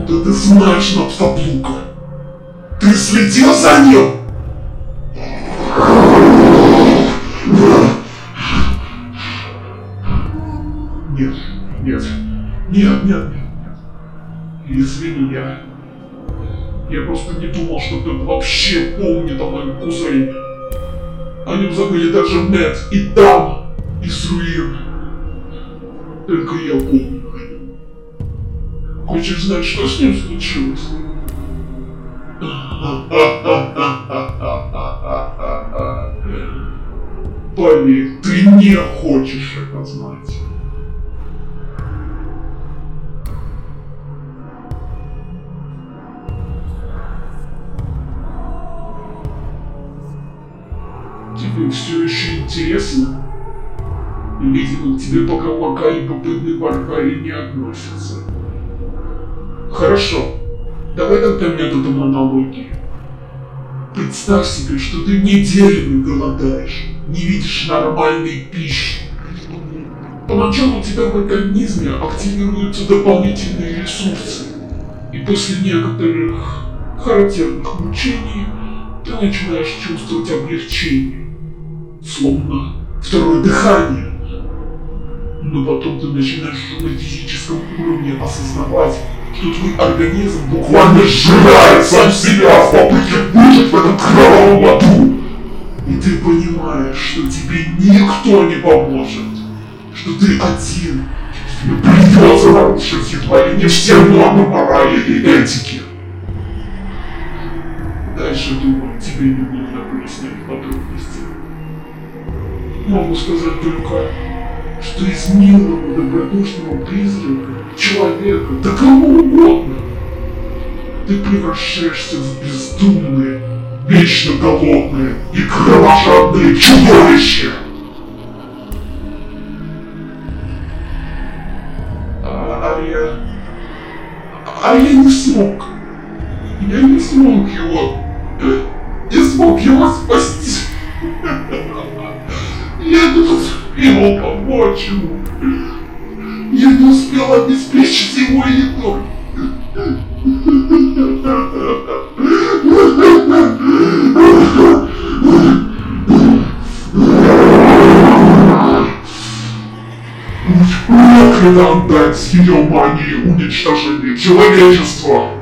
откуда ты знаешь Напстаблука? Ты следил за ним? Нет. Извини, я просто не думал, что кто-то вообще помнит о моем кузене. О нем забыли даже Мэтт и Дан из руин. Только я помню о нем. Хочешь знать, что с ним случилось? Поверь, ты не хочешь это знать. Тебе все еще интересно? Видимо, к тебе пока любопытные барбари не относятся. Хорошо, давай тогда методом аналогии. Представь себе, что ты неделями голодаешь, не видишь нормальной пищи. Поначалу у тебя в организме активируются дополнительные ресурсы, и после некоторых характерных мучений ты начинаешь чувствовать облегчение, словно второе дыхание. Но потом ты начинаешь на физическом уровне осознавать, что твой организм буквально сжирает сам себя в попытке выжить в этом кровавом аду. И ты понимаешь, что тебе никто не поможет, что ты один, что тебе придется нарушить едва ли не все нормы морали и этики. Дальше, думаю, тебе не нужно пояснять подробности. Могу сказать только, что из милого, добродушного призрака, человека, да кому угодно, ты превращаешься в бездумное, вечно голодное и кровожадное чудовище. Я не смог. Я не смог его спасти. Я не успел помочь ему. Я не успел обеспечить его едой. Проклято отдать ее мании уничтожения человечества.